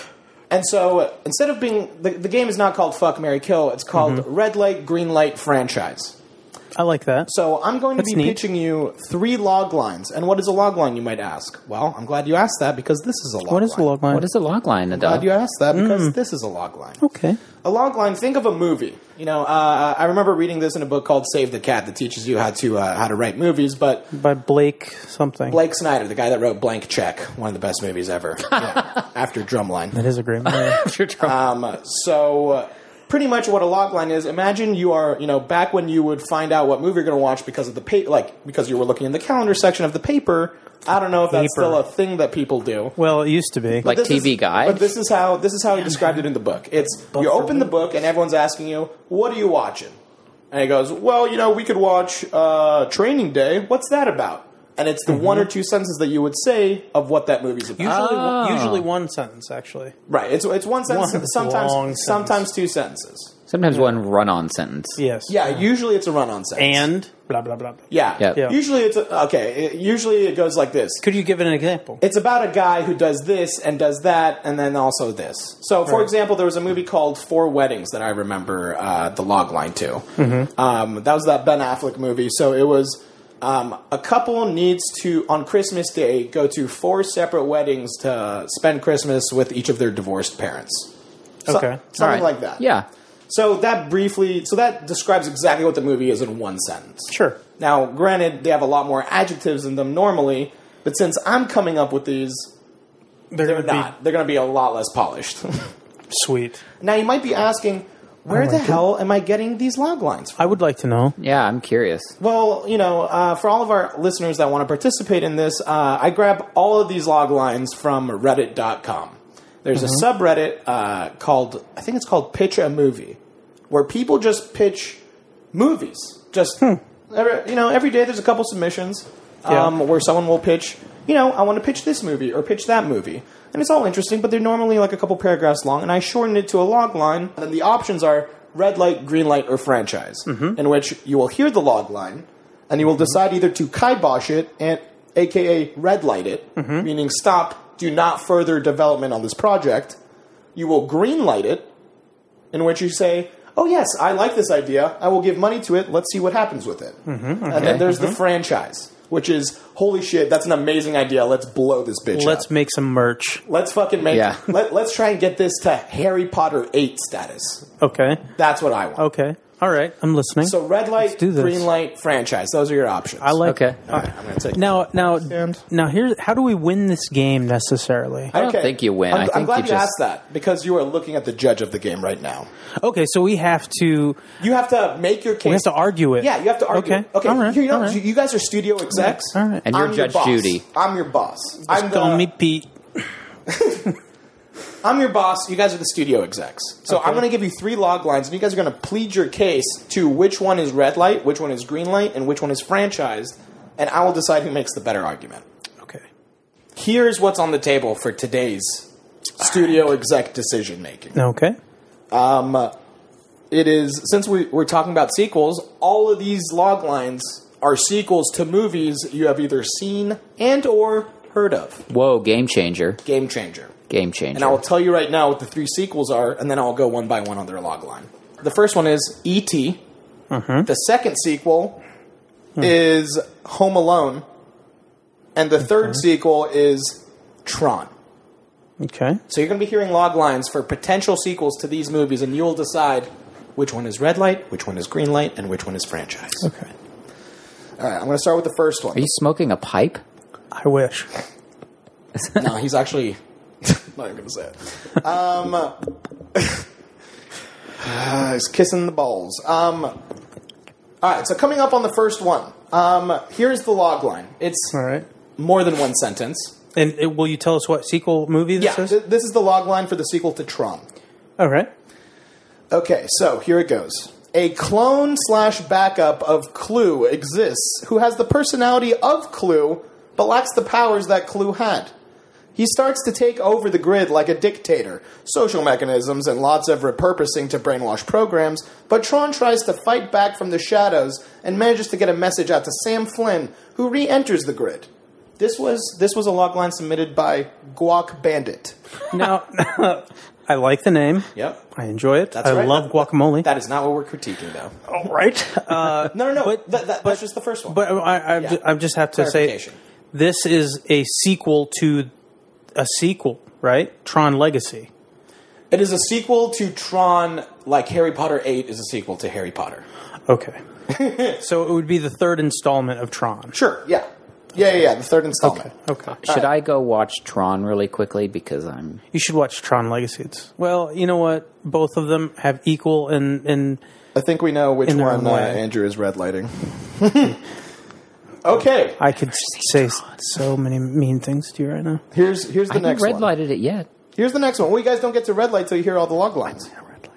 and so uh, instead of being... The, the game is not called Fuck, Marry, Kill. It's called mm-hmm. Red Light, Green Light Franchise. I like that. So I'm going to That's be neat. pitching you three log lines. And what is a log line, you might ask? Well, I'm glad you asked that because this is a log line. What is a log line? What is a log line, I'm glad you asked that because Mm. this is a log line. Okay. A log line, think of a movie. You know, uh, I remember reading this in a book called Save the Cat that teaches you how to uh, how to write movies, but... By Blake something. Blake Snyder, the guy that wrote Blank Check, one of the best movies ever. Yeah, after Drumline. That is a great movie. After Drumline. Um, so... Uh, Pretty much what a log line is. Imagine you are, you know, back when you would find out what movie you're going to watch because of the paper, like because you were looking in the calendar section of the paper. I don't know if that's Paper. still a thing that people do. Well, it used to be. Like This T V is- Guide? But this is how this is how he described it in the book. It's you open the book and everyone's asking you, "What are you watching?" And he goes, "Well, you know, we could watch uh, Training Day. What's that about?" And it's the mm-hmm. one or two sentences that you would say of what that movie's about. Usually, Oh. one, usually one sentence, actually. Right. It's it's one sentence. One sometimes long sometimes two sentences. Sometimes one run-on sentence. Yes. Yeah. Usually it's a run-on sentence. And blah, blah, blah. blah. Yeah. Yep. Yeah. Usually it's a, okay. It, usually it goes like this. Could you give it an example? It's about a guy who does this and does that, and then also this. So, for Right. example, there was a movie called Four Weddings that I remember uh, the log line to. Mm-hmm. Um, that was that Ben Affleck movie. So it was um, a couple needs to on Christmas Day go to four separate weddings to spend Christmas with each of their divorced parents. So- Okay. something All right. like that. Yeah. So that briefly, so that describes exactly what the movie is in one sentence. Sure. Now, granted, they have a lot more adjectives in them normally, but since I'm coming up with these, They're, they're gonna not. They're going to be a lot less polished. be sweet. Now, you might be asking, where Oh my the God. hell am I getting these log lines from? I would like to know. Yeah, I'm curious. Well, you know, uh, for all of our listeners that want to participate in this, uh, I grab all of these log lines from reddit dot com. There's Mm-hmm. a subreddit uh, called, I think it's called Pitch a Movie, where people just pitch movies. Just, Hmm. every, you know, every day there's a couple submissions um, Yeah. where someone will pitch, you know, I want to pitch this movie or pitch that movie. And it's all interesting, but they're normally like a couple paragraphs long, and I shorten it to a log line. And then the options are red light, green light, or franchise, Mm-hmm. in which you will hear the log line, and you will decide either to kibosh it, and a k a red light it, Mm-hmm. meaning stop, do not further development on this project. You will green light it, in which you say, oh yes, I like this idea, I will give money to it, let's see what happens with it. Mm-hmm, And then there's the franchise, which is, holy shit, that's an amazing idea, let's blow this bitch Let's up. make some merch. Let's fucking make Yeah. let, let's try and get this to Harry Potter eight status. Okay. That's what I want. Okay. All right. I'm listening. So red light, do this. green light, franchise. Those are your options. I like Okay. All right, I'm going to take Now, now, Stand. now. Here's how do we win this game necessarily? I don't think you win. I'm, I I'm think glad you you, just- asked that because you are looking at the judge of the game right now. Okay, so we have to You have to make your case. we have to argue it. Yeah, you have to argue. Okay. Okay. All right. You, know, All right. you guys are studio execs. All right. And you're I'm your Judge boss. Judy. I'm your boss. I'm Call the, me Pete. I'm your boss. You guys are the studio execs. So I'm going to give you three log lines, and you guys are going to plead your case to which one is red light, which one is green light, and which one is franchised, and I will decide who makes the better argument. Okay. Here's what's on the table for today's studio exec decision making. Okay. Um, it is, since we, we're talking about sequels, all of these log lines are sequels to movies you have either seen and or heard of. Whoa, game changer. Game changer. Game changer. And I will tell you right now what the three sequels are, and then I'll go one by one on their log line. The first one is E T. Mm-hmm. The second sequel is Home Alone, and the third sequel is Tron. Okay. So you're going to be hearing log lines for potential sequels to these movies, and you'll decide which one is red light, which one is green light, and which one is franchise. Okay. All right, I'm going to start with the first one. Are you smoking a pipe? I wish. No, he's actually... I'm not even going to say it. Um, uh, he's kissing the balls. Um, all right, so coming up on the first one. Um, here's the log line. It's All right. more than one sentence. And uh, will you tell us what sequel movie this Yeah, is? th- this is the log line for the sequel to Tron. All right. Okay, so here it goes. A clone slash backup of Clue exists who has the personality of Clue but lacks the powers that Clue had. He starts to take over the grid like a dictator, social mechanisms and lots of repurposing to brainwash programs, but Tron tries to fight back from the shadows and manages to get a message out to Sam Flynn, who re-enters the grid. This was this was a logline submitted by Guac Bandit. Now, I like the name. Yep. I enjoy it. That's I right. love guacamole. That is not what we're critiquing, though. All right. Uh, No, no, no. But- That- that- that's just the first one. But I, I, Yeah. I just have to say, Clarification. this is a sequel to a sequel, right? Tron Legacy. It is a sequel to Tron, like Harry Potter eight is a sequel to Harry Potter. Okay. So it would be the third installment of Tron. Sure, yeah. Yeah, yeah, yeah, the third installment. Okay. Should I go watch Tron really quickly because I'm You should watch Tron Legacy. It's, well, you know what? Both of them have equal and and I think we know which In their one own uh, way. Andrew is red lighting. Okay, I could say so many mean things to you right now. here's here's I the haven't next red one. lighted it yet. Here's the next one. Well, you guys don't get to red light till you hear all the log lines.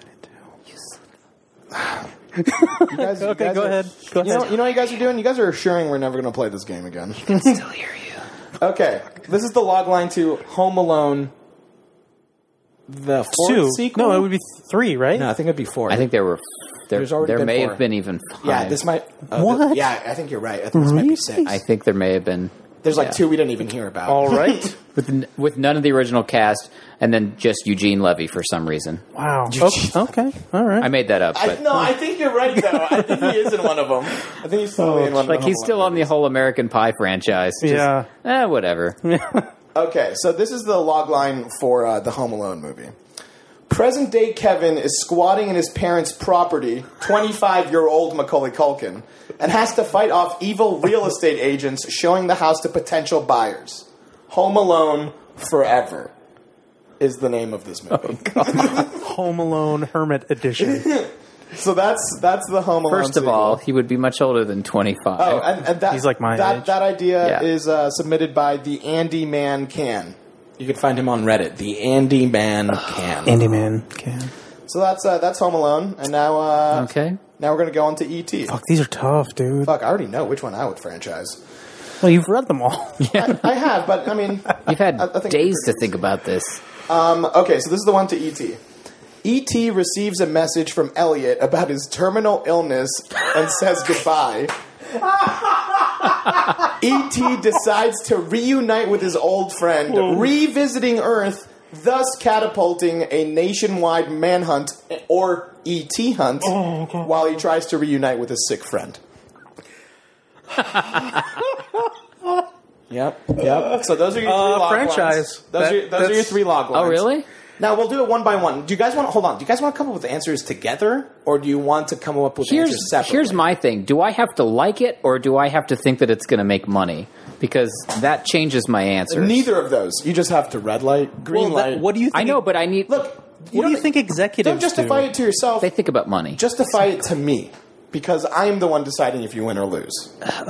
You guys, you Okay, guys go are- ahead. Go You know, ahead. you know what you guys are doing? You guys are assuring we're never going to play this game again. Still hear you. Okay, this is the log line to Home Alone, the fourth Two. sequel. No, it would be th- three, right? No, I think it'd be four. I think there were there, There's already there been may four. have been even five. Yeah, this might. Uh, What? th- yeah, I think you're right. I think this might be Really? six. I think there may have been There's like yeah. two we didn't even hear about. All right. with n- with none of the original cast, and then just Eugene Levy for some reason. Wow. Okay. okay. All right. I made that up, I, but no, I think you're right though. I think he is in one of them. I think he's totally in one. like of he's the still Home on the Alone whole American Pie franchise. Just, Yeah. eh, whatever. movies. Okay, so this is the log line for uh, the Home Alone movie. Present day Kevin is squatting in his parents' property, twenty-five-year-old Macaulay Culkin, and has to fight off evil real estate agents showing the house to potential buyers. Home Alone Forever is the name of this movie. Home Alone Hermit Edition. So that's that's the Home Alone. First of sequel. all, he would be much older than twenty-five. Oh, and, and that, He's like my that, age. that idea Yeah. is uh, submitted by the Andy Man Can. You can find him on Reddit. The Andy Man Can. Andy Man can. So that's uh, that's Home Alone, and now uh, Okay. now we're gonna go on to E T. Fuck, these are tough, dude. Fuck, I already know which one I would franchise. Well, you've read them all. I, I have, but I mean, You've had I- I think days we're to think about this. um, okay. So this is the one to E T. E T receives a message from Elliot about his terminal illness and says goodbye. E T decides to reunite with his old friend, revisiting Earth, thus catapulting a nationwide manhunt or E T hunt while he tries to reunite with his sick friend. Yep, yep. So those are your three Uh, log franchise. lines. Those, That- are, those are your that's- three log lines. Oh, really? Now we'll do it one by one. Do you guys want to hold on? Do you guys want to come up with answers together, or do you want to come up with Here's answers separately? here's my thing. Do I have to like it, or do I have to think that it's going to make money? Because that changes my answer. Neither of those. You just have to red light, green Well, that- light. what do you think? I know, but I need. Look? What do you don't- think executives Don't justify do? it to yourself. They think about money. Justify it to me, because I'm the one deciding if you win or lose.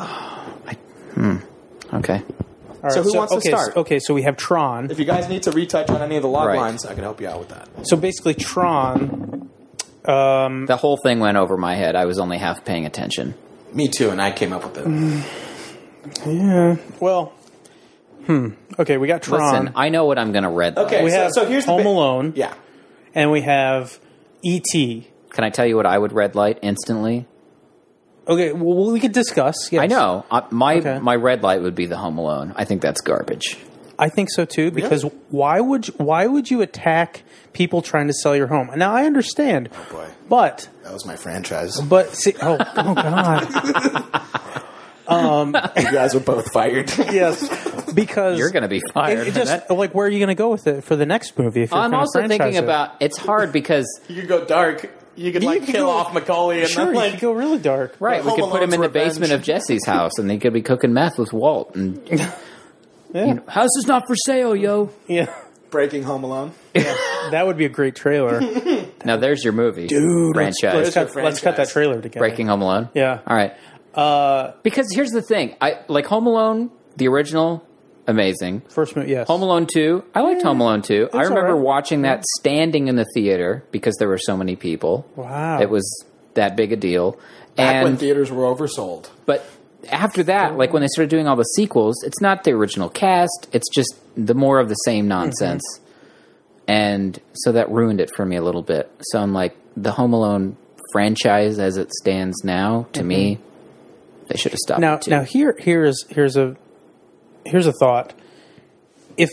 Okay. All So who wants to okay, start? so- okay, so we have Tron. If you guys need to retouch on any of the log Right. lines, I can help you out with that. So basically, Tron. Um, The whole thing went over my head. I was only half paying attention. Me too, and I came up with it. yeah. Well. Hmm. Okay, we got Tron, Listen, I know what I'm going to red. light. Okay, We so, have so here's the Home bit- Alone. Yeah. and we have E T. Can I tell you what I would red light instantly? Okay, well, we could discuss. Yes. I know. Uh, my Okay. my red light would be the Home Alone. I think that's garbage. I think so too. Because why would you, why would you attack people trying to sell your home? Now I understand, Oh boy, but that was my franchise. but see, oh, oh god. Um, You guys are both fired. yes, because You're going to be fired. It, it just like where are you going to go with it for the next movie? If you're I'm gonna also thinking franchise it? about it's hard because You could go dark. You could You like could kill go- off Macaulay and Sure, then you like could go really dark. right, we Home could put him in the Alone's revenge. basement of Jesse's house, and they could be cooking meth with Walt. And Yeah, you know, house is not for sale, yo. yeah, breaking Home Alone. that would be a great trailer, Now there's your movie, dude. Let's, franchise. let's, cut, let's cut that trailer together. Breaking Home Alone. Yeah. All right. Uh, Because here's the thing, I like Home Alone, the original, amazing. first movie, yes. Home Alone two, I liked Home Alone two. I it's remember all right. watching that standing in the theater because there were so many people. Wow. It was that big a deal. Back when And theaters were oversold. but after that, like when they started doing all the sequels, it's not the original cast, it's just the more of the same nonsense. Mm-hmm. And so that ruined it for me a little bit. So I'm like, the Home Alone franchise as it stands now, to me, they should have stopped now, at two. now here, here's here's a here's a thought. If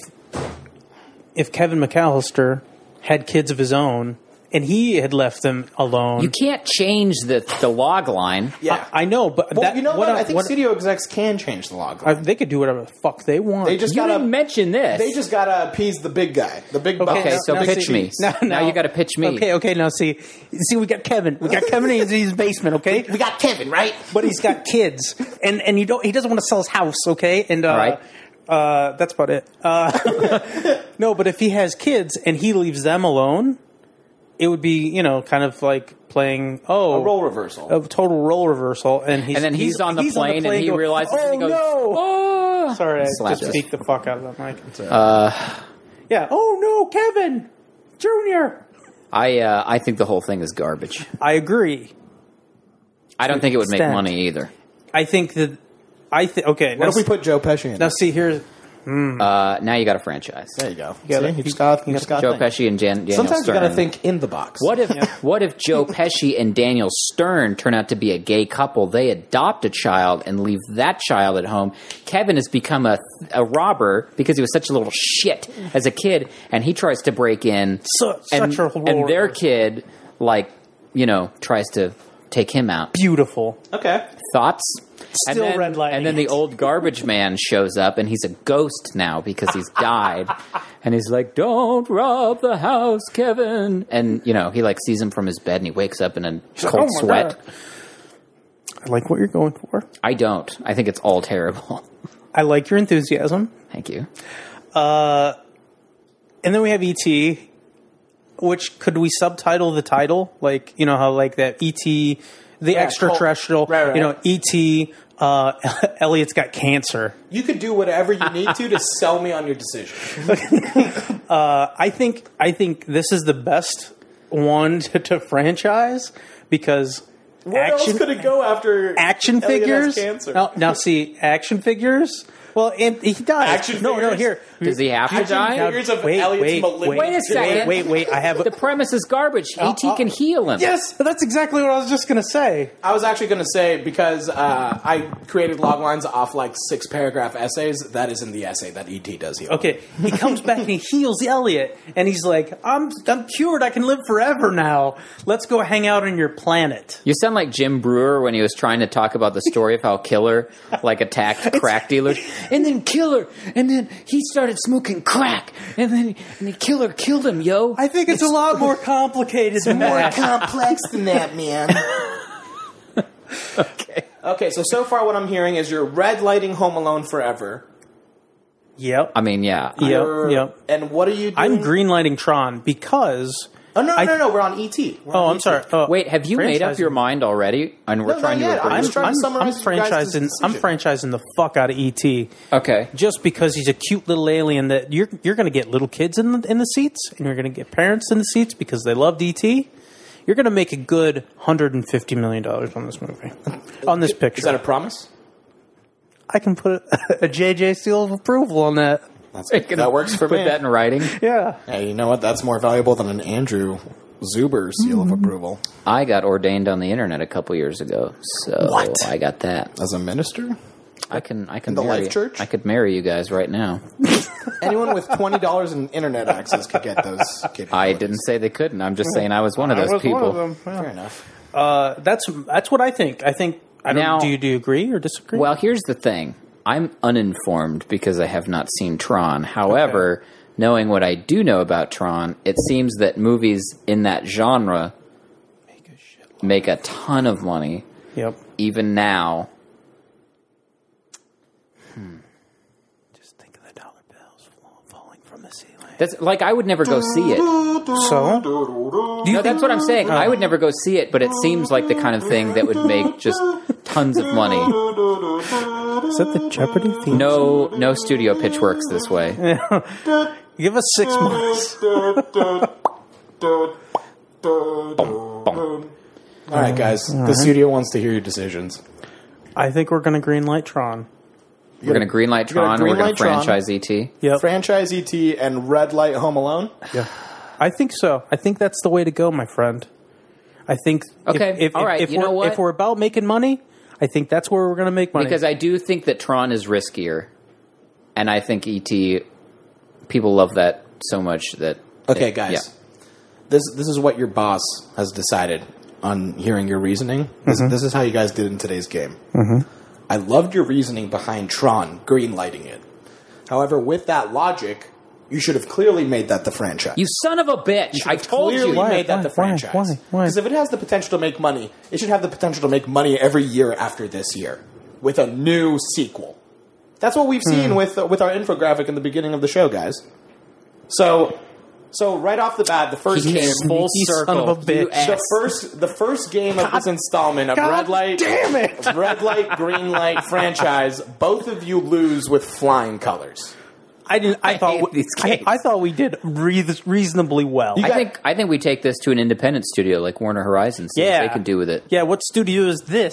if Kevin McAllister had kids of his own and he had left them alone, You can't change the the log line. Yeah. I know, but well, that, you know what? I, I think what- studio execs can change the log. I- they could do whatever the fuck they want. They just You gotta didn't mention this. They just gotta appease the big guy, the big boss. Okay, now- so now pitch see- me. Now, Now you gotta pitch me. Okay, okay. Now see, see, we got Kevin. We got Kevin in his basement. Okay, We got Kevin, right? but he's got kids, and and you don't. He doesn't want to sell his house. Okay, and uh, All right. uh, that's about it. Uh, no, but if he has kids and he leaves them alone, it would be you know kind of like playing oh A role reversal. a total role reversal, and he's And then he's, on the plane, and he going, realizes oh and he goes, no. "Oh!" Sorry, I Slaps just us. speak the fuck out of that mic. Yeah. Oh no, Kevin Junior I uh, I think the whole thing is garbage. I agree. I don't think it would make extent. money either. I think that I think okay. What now if we s- put Joe Pesci in? now it? see here's Uh, now you got a franchise. There you go. gotta- See, you just got you just got Joe Pesci and Jan- Daniel Sometimes Stern. you gotta think in the box. What if what if Joe Pesci and Daniel Stern turn out to be a gay couple? They adopt a child and leave that child at home. Kevin has become a a robber because he was such a little shit as a kid, and he tries to break in. Su- and, such a and their horror. kid, like you know, tries to take him out. beautiful. Okay. Thoughts? Still and then, redlining And then the it. old garbage man shows up, and he's a ghost now because he's died. And he's like, "Don't rob the house, Kevin." And you know, he like sees him from his bed, and he wakes up in a cold "Oh my sweat. God." I like what you're going for. I don't. I think it's all terrible. I like your enthusiasm. Thank you. And then we have E T, which could we subtitle the title? Like, you know how like that E T, the Yeah, extraterrestrial, right, right. you know, E T, uh, Elliot's got cancer. You could do whatever you need to to sell me on your decision. I think I think this is the best one to, to franchise because Where action else could it go after action Elliot has figures. cancer? Now, now see action figures. Well, and he dies. Action no, no. figures? Here, Does he have to Action die? figures of wait, Elliot's wait, malignant- wait, Wait a second. Wait, wait, wait. I have The a, premise is garbage. E T uh, can heal him. yes. That's exactly what I was just gonna say. I was actually going to say, because uh, I created log lines off like six paragraph essays, that is in the essay that E T does heal. Okay, he comes back and he heals Elliot, and he's like, "I'm I'm cured. I can live forever now. Let's go hang out on your planet." You sound like Jim Brewer when he was trying to talk about the story of how Killer like attacked crack dealers, and then Killer, and then he started smoking crack, and then and the Killer killed him, yo. I think it's, a lot more complicated than More that. complex than that, man. okay. Okay, so so far what I'm hearing is you're red lighting Home Alone forever. Yep. I mean, yeah. Yep. You're- Yep. And what are you doing? I'm greenlighting Tron because. Oh, no, no, I- no, no, we're on E T. We're Oh, on I'm E T. sorry. Oh, Wait, have you made up franchising. your mind already? And we're No, trying not to yet. reverse I'm I'm, just trying to I'm, summarize I'm your guys' franchising. I'm decision. franchising the fuck out of E T. Okay. Just because he's a cute little alien that you're you're going to get little kids in the in the seats, and you're going to get parents in the seats because they loved E T. You're going to make a good one hundred fifty million dollars on this movie, on this picture. Is that a promise? I can put a, a J J seal of approval on that. That's, Can that works for put me. that in writing. Yeah. Hey, you know what? That's more valuable than an Andrew Zuber seal of approval. I got ordained on the internet a couple years ago, so What? I got that. As a minister? I can I can In the marry, Life Church? I could marry you guys right now. Anyone with twenty dollars in internet access could get those capabilities. I didn't say they couldn't. I'm just saying I was one of those people. Fair enough. Uh, that's that's what I think. I think I don't, Now- do you do you agree or disagree? Well, here's the thing. I'm uninformed because I have not seen Tron. However, knowing what I do know about Tron, it seems that movies in that genre make a shit. make a ton of money, Yep. even now. Just think of the dollar bills falling from the ceiling. That's like I would never go see it. So, do you No, think that's what I'm saying. I would never go see it, but it seems like the kind of thing that would make just tons of money. is that the Jeopardy theme? No, no studio pitch works this way. Give us six months. All right, guys. The studio wants to hear your decisions. I think we're going to greenlight Tron. We're going to greenlight You're gonna Tron. We're going greenlight to Tron. franchise E T. Yep. Franchise E T and Red Light Home Alone. Yeah. I think so. I think that's the way to go, my friend. I think. if- Okay, If, all if, right, If, you we're, know what? if we're about making money, I think that's where we're going to make money. Because I do think that Tron is riskier, and I think E T people love that so much that Okay, it- guys. yeah. This this is what your boss has decided on hearing your reasoning. This, this is how you guys did in today's game. Mm-hmm. I loved your reasoning behind Tron greenlighting it. However, with that logic, you should have clearly made that the franchise. You son of a bitch! should I have told clearly you. Why? made that Why? the Why? franchise. Why? Why? Because if it has the potential to make money, it should have the potential to make money every year after this year with a new sequel. That's what we've seen with uh, with our infographic in the beginning of the show, guys. So, so right off the bat, the first He game, came full Sneaky son circle. of a bitch. You the ass. first the first game of this installment of God Red Light, damn it! Red Light, Green Light franchise. Both of you lose with flying colors. I didn't. I, I thought hate we, these I, games. I thought we did re- reasonably well. I think I think we take this to an independent studio like Warner Horizon. See Yeah. what they can do with it. Yeah. What studio is this?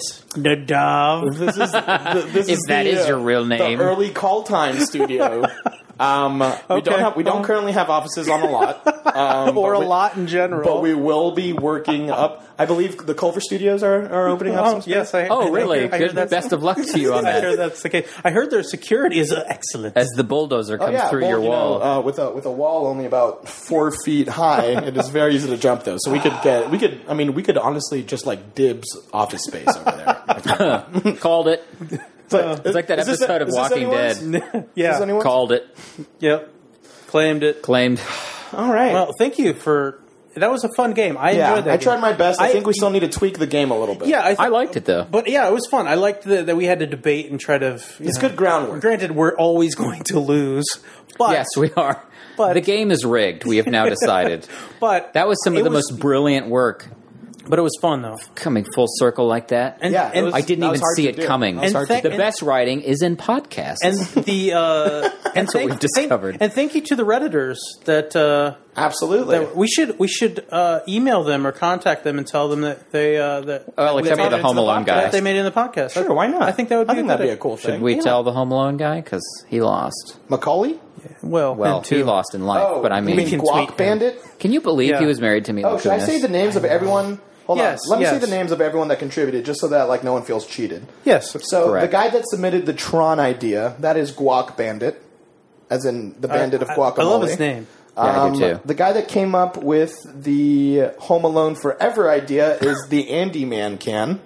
Nadav. This is the, this If is that the, is uh, your real name. the early call time studio. Um, we Okay. don't have we don't Well. currently have offices on the lot, um, or but a we- lot in general. but we will be working up. I believe the Culver Studios are, are opening up. Oh, some space. yes. I, Oh, I, really? I heard, I Good. heard that's, Best of luck to you on I that. heard that's the case. I heard their security is uh, excellent. As the bulldozer Oh, comes yeah, through well, your you know, wall. uh, with a with a wall only about four feet high. It is very easy to jump though, so we could get we could. I mean, we could honestly just like dibs office space over there. Called it. But It's like that is this- episode of is this Walking anyone's? Dead. Is this yeah. anyone's? Called it. Yep. Claimed it. Claimed. All right. Well, thank you for. That was a fun game. I yeah, enjoyed that. I tried game. my best. I, I- think we still need to tweak the game a little bit. Yeah, I, th- I liked it though. But yeah, it was fun. I liked the, that we had to debate and try to. you it's know, good groundwork. Granted, we're always going to lose, but Yes, we are. But- the game is rigged. We have now decided. but That was some of it the was- most brilliant work. But it was fun though. Coming full circle like that. And, Yeah, it and, was- I didn't that was even hard see to it do. coming. That was And hard thank- to The do. best writing is in podcasts. and the uh, and That's what thank- we've discovered. Thank, and thank you to the redditors that. Uh, Absolutely. that we should we should uh, email them or contact them and tell them that they uh, that Oh, like They tell me made the it into Home the Alone podcast. guy. that they made it in the podcast. Sure, why not? I think that would be I think a that'd good be a cool thing. Should we Yeah. tell the Home Alone guy? Because he lost. Macaulay? Well, Well, him too. he lost in life, Oh, but I you mean, mean can Guac tweet him. Bandit? can you believe Yeah. he was married to Mila Oh, should I Kunis? say the names of everyone? Hold Yes, on. Let me yes. say the names of everyone that contributed, just so that like no one feels cheated. Yes. So Correct. the guy that submitted the Tron idea, that is Guac Bandit, as in the bandit of I- guacamole. I love his name. Yeah, I do Um, too. The guy that came up with the Home Alone Forever idea is the Andy Man can.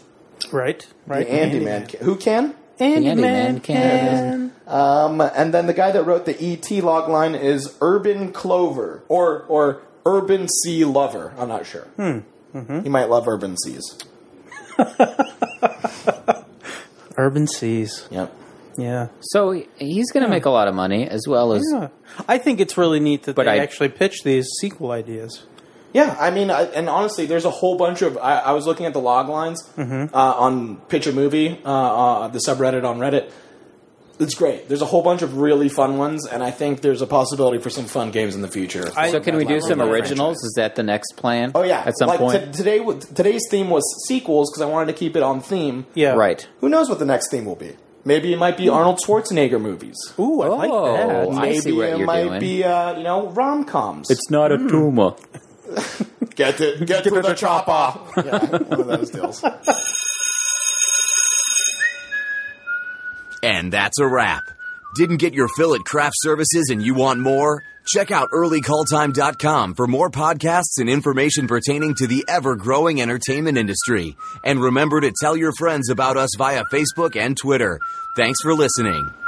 Right. Right. The Andy Man can. Who can? Andy Andy Man Man can. Um, and then the guy that wrote the E T logline is Urban Clover or or Urban Sea Lover. I'm not sure. Hmm. Mm-hmm. He might love urban seas. Urban Seas. Yep. Yeah. So he- he's going to make a lot of money as well as. Yeah. I think it's really neat that But they I- actually pitch these sequel ideas. Yeah, I mean, I, and honestly, there's a whole bunch of. I, I was looking at the log lines Mm-hmm. uh, on Pitch a Movie, uh, uh, the subreddit on Reddit. It's great. There's a whole bunch of really fun ones, and I think there's a possibility for some fun games in the future. I- So can we do Like some that originals? franchise. Is that the next plan? Oh yeah, At some like point? t- today, w- today's theme was sequels because I wanted to keep it on theme. Yeah. Right. Who knows what the next theme will be? Maybe it might be Arnold Schwarzenegger movies. Ooh, I like Oh, that. I Maybe see what it you're might doing. be, uh, you know, rom coms. not a tumor. Get to get, to, the, chopper. Yeah, one of those deals. And that's a wrap. Didn't get your fill at Craft Services and you want more? Check out early call time dot com for more podcasts and information pertaining to the ever-growing entertainment industry. And remember to tell your friends about us via Facebook and Twitter. Thanks for listening.